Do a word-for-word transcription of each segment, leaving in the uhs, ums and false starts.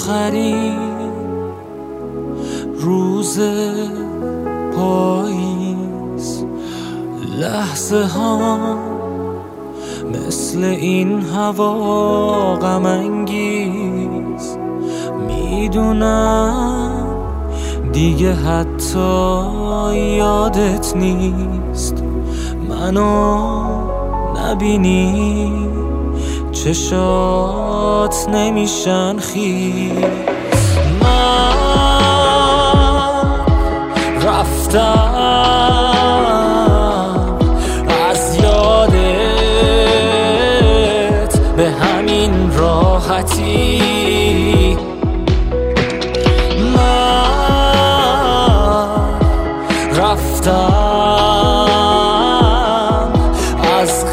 آخرین روز پاییز، لحظه ها مثل این هوا غم انگیز. میدونم دیگه حتی یادت نیست، منو نبینی چشات نمیشن خیز. من رفتم از یادت به همین راحتی، من رفتم از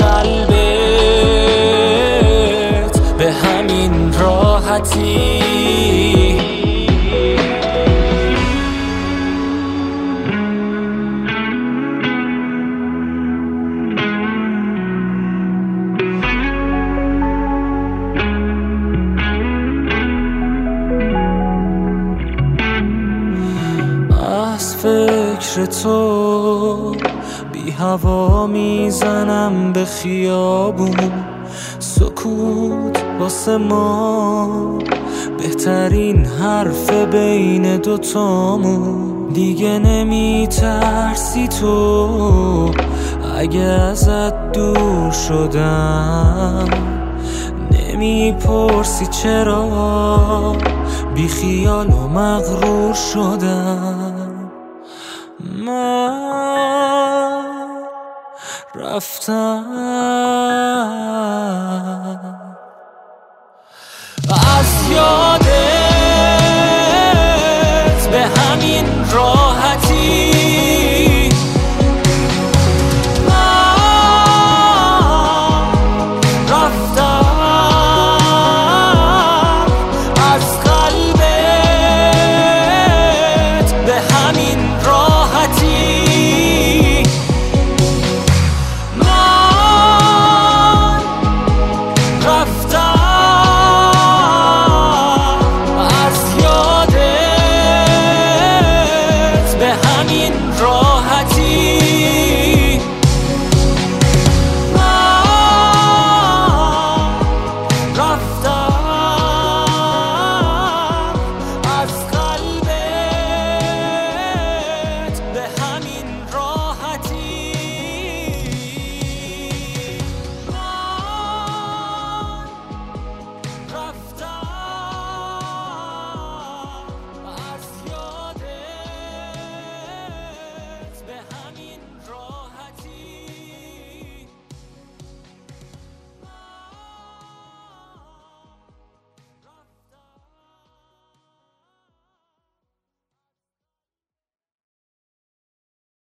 قلبت به همین راحتی. از فکر تو بی هوا میزنم به خیابون، سکوت واسه ما بهترین حرف بین دوتامون. دیگه نمیترسی تو اگه ازت دور شدم، نمیپرسی چرا بی خیال و مغرور شدم. من رفتم